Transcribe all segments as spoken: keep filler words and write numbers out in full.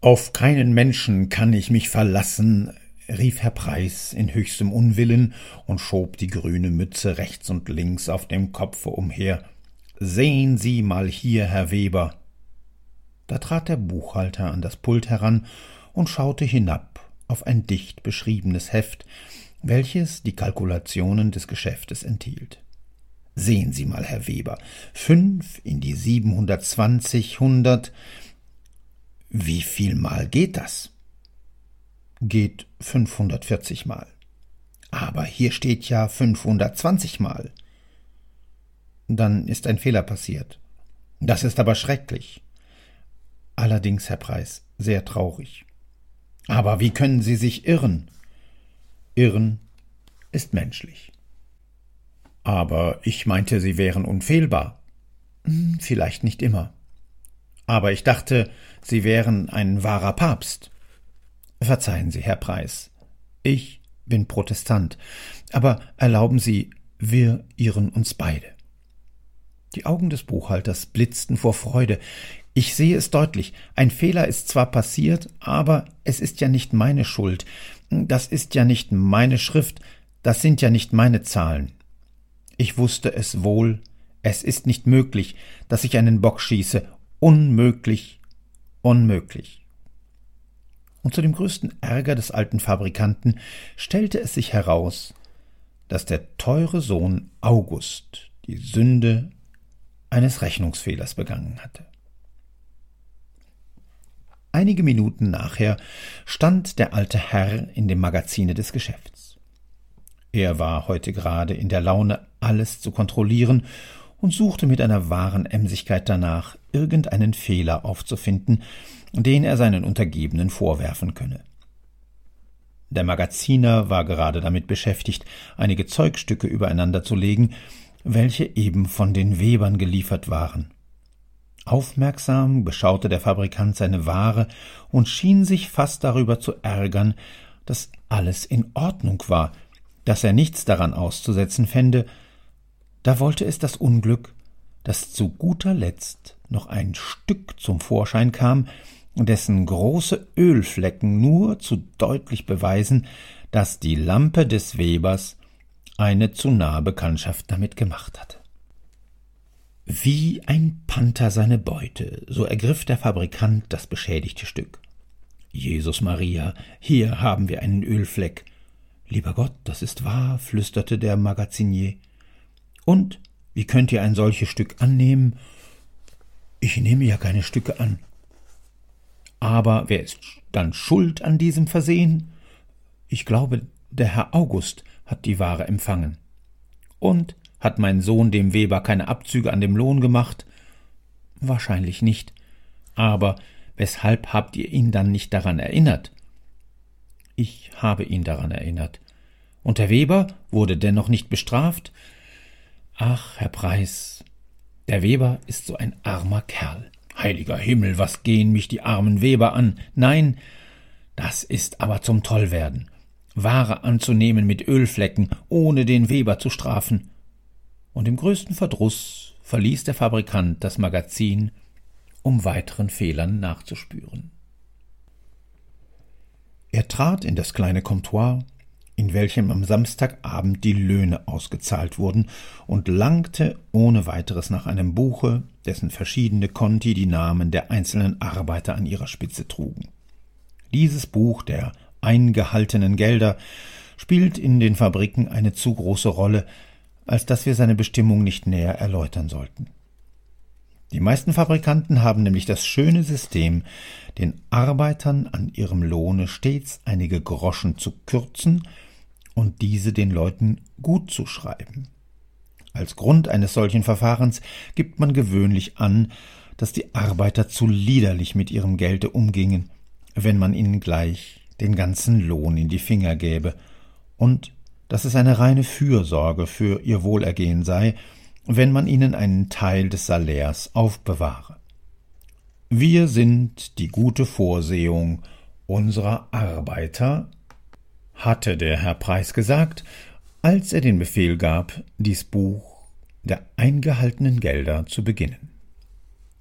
»Auf keinen Menschen kann ich mich verlassen«, rief Herr Preiß in höchstem Unwillen und schob die grüne Mütze rechts und links auf dem Kopfe umher. »Sehen Sie mal hier, Herr Weber!« Da trat der Buchhalter an das Pult heran und schaute hinab auf ein dicht beschriebenes Heft, welches die Kalkulationen des Geschäftes enthielt. »Sehen Sie mal, Herr Weber, fünf in die siebenhundertzwanzig, hundert. Wie viel Mal geht das?« »Geht fünfhundertvierzig Mal.« »Aber hier steht ja fünfhundertzwanzig Mal.« »Dann ist ein Fehler passiert. Das ist aber schrecklich.« »Allerdings, Herr Preiß, sehr traurig.« »Aber wie können Sie sich irren?« »Irren ist menschlich.« »Aber ich meinte, Sie wären unfehlbar.« »Hm, vielleicht nicht immer.« »Aber ich dachte, Sie wären ein wahrer Papst.« »Verzeihen Sie, Herr Preiß, ich bin Protestant, aber erlauben Sie, wir irren uns beide.« Die Augen des Buchhalters blitzten vor Freude. »Ich sehe es deutlich. Ein Fehler ist zwar passiert, aber es ist ja nicht meine Schuld. Das ist ja nicht meine Schrift, das sind ja nicht meine Zahlen. Ich wusste es wohl, es ist nicht möglich, dass ich einen Bock schieße. Unmöglich, unmöglich.« Und zu dem größten Ärger des alten Fabrikanten stellte es sich heraus, dass der teure Sohn August die Sünde eines Rechnungsfehlers begangen hatte. Einige Minuten nachher stand der alte Herr in dem Magazine des Geschäfts. Er war heute gerade in der Laune, alles zu kontrollieren und suchte mit einer wahren Emsigkeit danach, irgendeinen Fehler aufzufinden, den er seinen Untergebenen vorwerfen könne. Der Magaziner war gerade damit beschäftigt, einige Zeugstücke übereinander zu legen, welche eben von den Webern geliefert waren. Aufmerksam beschaute der Fabrikant seine Ware und schien sich fast darüber zu ärgern, dass alles in Ordnung war, dass er nichts daran auszusetzen fände. Da wollte es das Unglück, dass zu guter Letzt noch ein Stück zum Vorschein kam, dessen große Ölflecken nur zu deutlich beweisen, dass die Lampe des Webers eine zu nahe Bekanntschaft damit gemacht hatte. Wie ein Panther seine Beute, so ergriff der Fabrikant das beschädigte Stück. »Jesus Maria, hier haben wir einen Ölfleck.« »Lieber Gott, das ist wahr«, flüsterte der Magazinier. »Und wie könnt ihr ein solches Stück annehmen?« »Ich nehme ja keine Stücke an.« »Aber wer ist dann schuld an diesem Versehen?« »Ich glaube, der Herr August hat die Ware empfangen.« »Und hat mein Sohn dem Weber keine Abzüge an dem Lohn gemacht?« »Wahrscheinlich nicht. Aber weshalb habt ihr ihn dann nicht daran erinnert?« »Ich habe ihn daran erinnert. Und der Weber wurde dennoch nicht bestraft?« »Ach, Herr Preiß, der Weber ist so ein armer Kerl. Heiliger Himmel, was gehen mich die armen Weber an? Nein, das ist aber zum Tollwerden. Ware anzunehmen mit Ölflecken, ohne den Weber zu strafen.« Und im größten Verdruss verließ der Fabrikant das Magazin, um weiteren Fehlern nachzuspüren. Er trat in das kleine Comptoir, in welchem am Samstagabend die Löhne ausgezahlt wurden, und langte ohne weiteres nach einem Buche, dessen verschiedene Konti die Namen der einzelnen Arbeiter an ihrer Spitze trugen. Dieses Buch der eingehaltenen Gelder spielt in den Fabriken eine zu große Rolle, als dass wir seine Bestimmung nicht näher erläutern sollten. Die meisten Fabrikanten haben nämlich das schöne System, den Arbeitern an ihrem Lohne stets einige Groschen zu kürzen und diese den Leuten gut zu schreiben. Als Grund eines solchen Verfahrens gibt man gewöhnlich an, dass die Arbeiter zu liederlich mit ihrem Gelde umgingen, wenn man ihnen gleich den ganzen Lohn in die Finger gäbe, und dass es eine reine Fürsorge für ihr Wohlergehen sei, wenn man ihnen einen Teil des Salärs aufbewahre. Wir sind die gute Vorsehung unserer Arbeiter, hatte der Herr Preiß gesagt, als er den Befehl gab, dies Buch der eingehaltenen Gelder zu beginnen.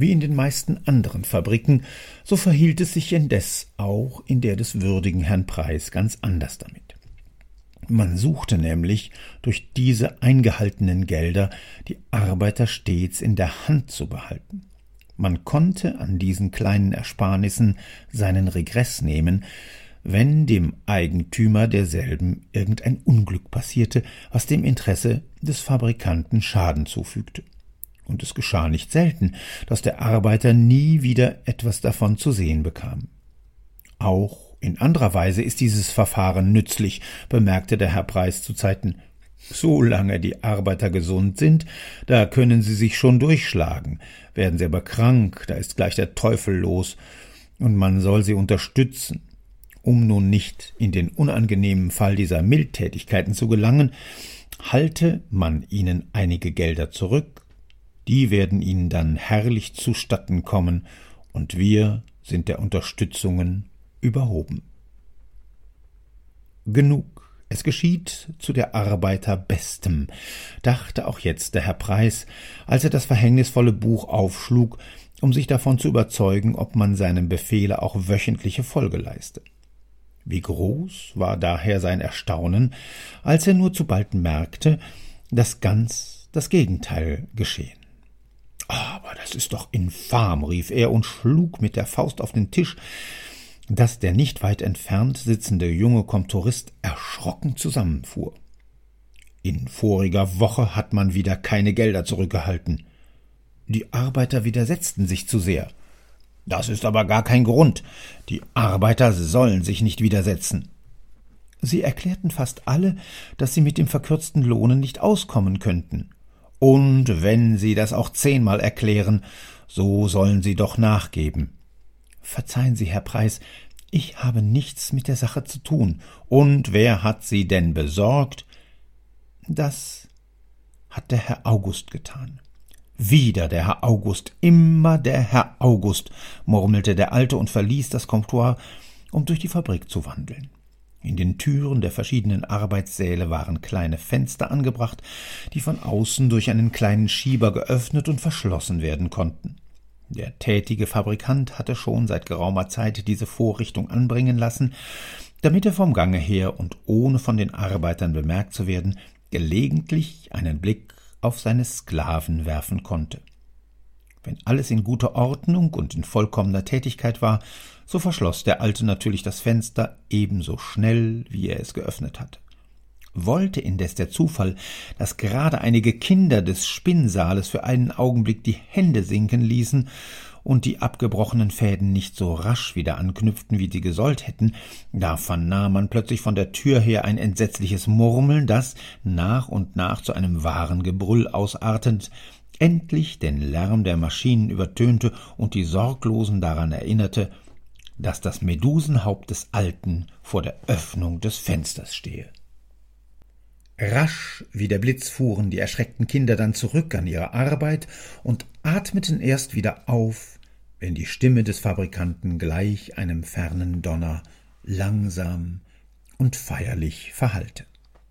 Wie in den meisten anderen Fabriken, so verhielt es sich indes auch in der des würdigen Herrn Preis ganz anders damit. Man suchte nämlich, durch diese eingehaltenen Gelder die Arbeiter stets in der Hand zu behalten. Man konnte an diesen kleinen Ersparnissen seinen Regress nehmen, wenn dem Eigentümer derselben irgendein Unglück passierte, was dem Interesse des Fabrikanten Schaden zufügte. Und es geschah nicht selten, dass der Arbeiter nie wieder etwas davon zu sehen bekam. Auch in anderer Weise ist dieses Verfahren nützlich, bemerkte der Herr Preis zu Zeiten. Solange die Arbeiter gesund sind, da können sie sich schon durchschlagen. Werden sie aber krank, da ist gleich der Teufel los, und man soll sie unterstützen. Um nun nicht in den unangenehmen Fall dieser Mildtätigkeiten zu gelangen, halte man ihnen einige Gelder zurück, die werden ihnen dann herrlich zustatten kommen, und wir sind der Unterstützungen überhoben. Genug, es geschieht zu der Arbeiter Bestem, dachte auch jetzt der Herr Preis, als er das verhängnisvolle Buch aufschlug, um sich davon zu überzeugen, ob man seinem Befehle auch wöchentliche Folge leiste. Wie groß war daher sein Erstaunen, als er nur zu bald merkte, dass ganz das Gegenteil geschehen. »Aber das ist doch infam«, rief er und schlug mit der Faust auf den Tisch, dass der nicht weit entfernt sitzende junge Komtorist erschrocken zusammenfuhr. »In voriger Woche hat man wieder keine Gelder zurückgehalten. Die Arbeiter widersetzten sich zu sehr. Das ist aber gar kein Grund. Die Arbeiter sollen sich nicht widersetzen.« Sie erklärten fast alle, dass sie mit dem verkürzten Lohne nicht auskommen könnten. Und wenn sie das auch zehnmal erklären, so sollen sie doch nachgeben. »Verzeihen Sie, Herr Preis, ich habe nichts mit der Sache zu tun. Und wer hat sie denn besorgt?« »Das hat der Herr August getan.« »Wieder der Herr August, immer der Herr August«, murmelte der Alte und verließ das Comptoir, um durch die Fabrik zu wandeln. In den Türen der verschiedenen Arbeitssäle waren kleine Fenster angebracht, die von außen durch einen kleinen Schieber geöffnet und verschlossen werden konnten. Der tätige Fabrikant hatte schon seit geraumer Zeit diese Vorrichtung anbringen lassen, damit er vom Gange her und ohne von den Arbeitern bemerkt zu werden, gelegentlich einen Blick auf seine Sklaven werfen konnte. Wenn alles in guter Ordnung und in vollkommener Tätigkeit war, so verschloss der Alte natürlich das Fenster ebenso schnell, wie er es geöffnet hatte. Wollte indes der Zufall, dass gerade einige Kinder des Spinnsaales für einen Augenblick die Hände sinken ließen und die abgebrochenen Fäden nicht so rasch wieder anknüpften, wie sie gesollt hätten, da vernahm man plötzlich von der Tür her ein entsetzliches Murmeln, das, nach und nach zu einem wahren Gebrüll ausartend, endlich den Lärm der Maschinen übertönte und die Sorglosen daran erinnerte, dass das Medusenhaupt des Alten vor der Öffnung des Fensters stehe. Rasch wie der Blitz fuhren die erschreckten Kinder dann zurück an ihre Arbeit und atmeten erst wieder auf, wenn die Stimme des Fabrikanten gleich einem fernen Donner langsam und feierlich verhallte.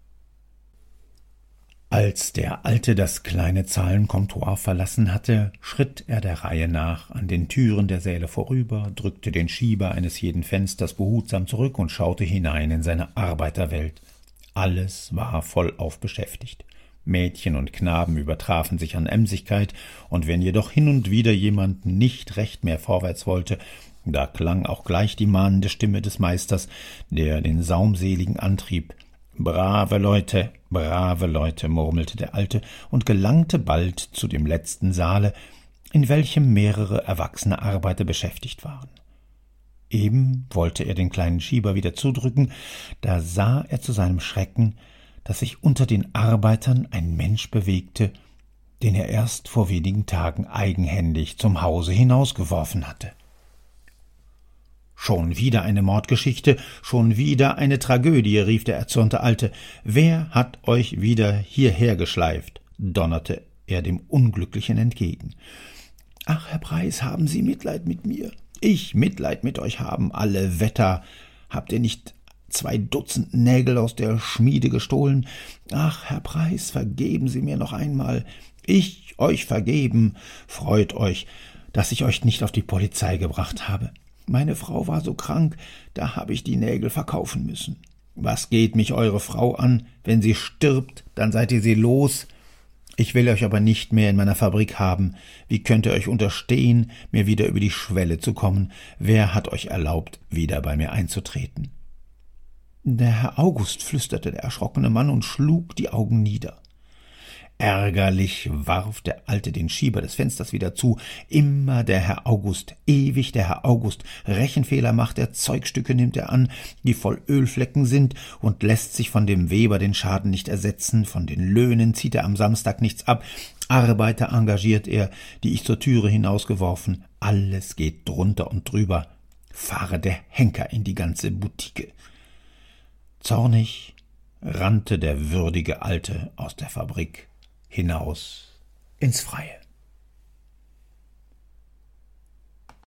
Als der Alte das kleine Zahlenkomptoir verlassen hatte, schritt er der Reihe nach an den Türen der Säle vorüber, drückte den Schieber eines jeden Fensters behutsam zurück und schaute hinein in seine Arbeiterwelt. Alles war vollauf beschäftigt. Mädchen und Knaben übertrafen sich an Emsigkeit, und wenn jedoch hin und wieder jemand nicht recht mehr vorwärts wollte, da klang auch gleich die mahnende Stimme des Meisters, der den Saumseligen antrieb. »Brave Leute, brave Leute«, murmelte der Alte und gelangte bald zu dem letzten Saale, in welchem mehrere erwachsene Arbeiter beschäftigt waren. Eben wollte er den kleinen Schieber wieder zudrücken, da sah er zu seinem Schrecken, dass sich unter den Arbeitern ein Mensch bewegte, den er erst vor wenigen Tagen eigenhändig zum Hause hinausgeworfen hatte. »Schon wieder eine Mordgeschichte, schon wieder eine Tragödie«, rief der erzürnte Alte. »Wer hat euch wieder hierher geschleift?« donnerte er dem Unglücklichen entgegen. »Ach, Herr Preis, haben Sie Mitleid mit mir?« »Ich Mitleid mit euch haben, alle Wetter. Habt ihr nicht zwei Dutzend Nägel aus der Schmiede gestohlen? Ach, Herr Preis, vergeben Sie mir noch einmal. Ich euch vergeben. Freut euch, dass ich euch nicht auf die Polizei gebracht habe. Meine Frau war so krank, da habe ich die Nägel verkaufen müssen. Was geht mich eure Frau an? Wenn sie stirbt, dann seid ihr sie los. Ich will euch aber nicht mehr in meiner Fabrik haben. Wie könnt ihr euch unterstehen, mir wieder über die Schwelle zu kommen? Wer hat euch erlaubt, wieder bei mir einzutreten?« »Der Herr August«, flüsterte der erschrockene Mann und schlug die Augen nieder. Ärgerlich warf der Alte den Schieber des Fensters wieder zu. Immer der Herr August, ewig der Herr August. Rechenfehler macht er, Zeugstücke nimmt er an, die voll Ölflecken sind, und lässt sich von dem Weber den Schaden nicht ersetzen, von den Löhnen zieht er am Samstag nichts ab, Arbeiter engagiert er, die ich zur Türe hinausgeworfen, alles geht drunter und drüber. Fahre der Henker in die ganze Butike. Zornig rannte der würdige Alte aus der Fabrik hinaus ins Freie.